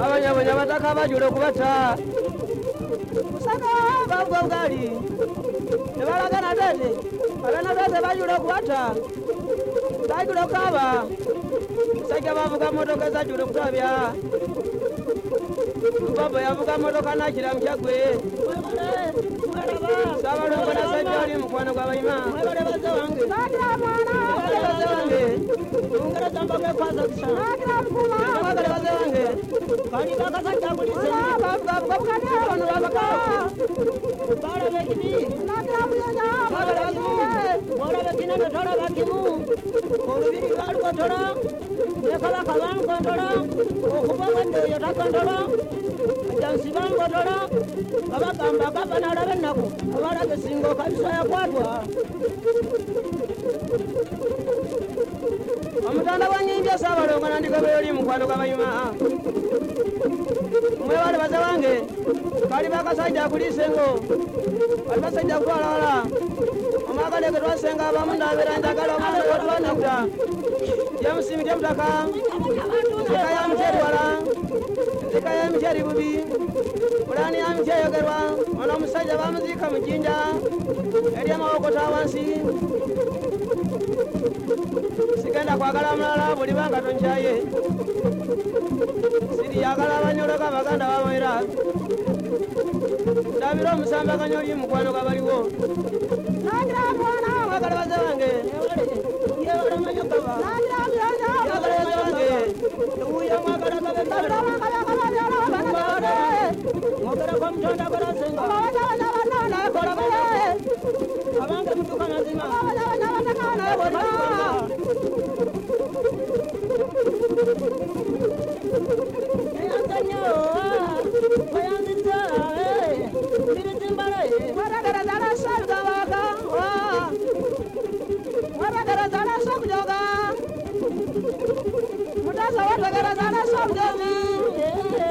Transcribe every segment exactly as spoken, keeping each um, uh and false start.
abanyabunya bataka bajula okubata musaka bagwa bugali nebalagana tete abana tete bajula okubata bajula okukaba musajja bavuga motoka ezajula okutabya baba yavuga motoka nakira mukyagwe sabalongo nasajja oli mukwano gw'abayima olubiri lwalukontola nekabaka bankontola okuva wendeyo takontola ajansi bankontola abagamba gavana alaba ennaku abalaga esinga okabisa yakwatwa omutanda gwanyimbya saabalongo nandigobeyo mukwano gw'abayima mwebale baze wange kali bakasajja akuliisengo bali basajja kutwalawala omwagaleke twasenga abamu ndabeera njagala omwana otwanakuta yamusimidde mutaka nzika ya mukyeri wala nzika ya mukyeri bubi pulaani ya mukyeri yogerwa ono omusajja bamuziika mu jjinja eri amawokota wansi sigenda kwagala mulala buli banga tonkyaye siriyagala abanyologa baganda bamwera ndabira omusambaganyo oli mukwano gabaliwo mwagala baze wange yewala manyogaba mwagala baze wange ewuya mwagala gabendabira mwagala kwa mutonda golasenga abange mutuka mazima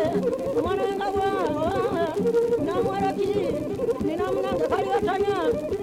Nina mwana ki, nina mwana kali watanya.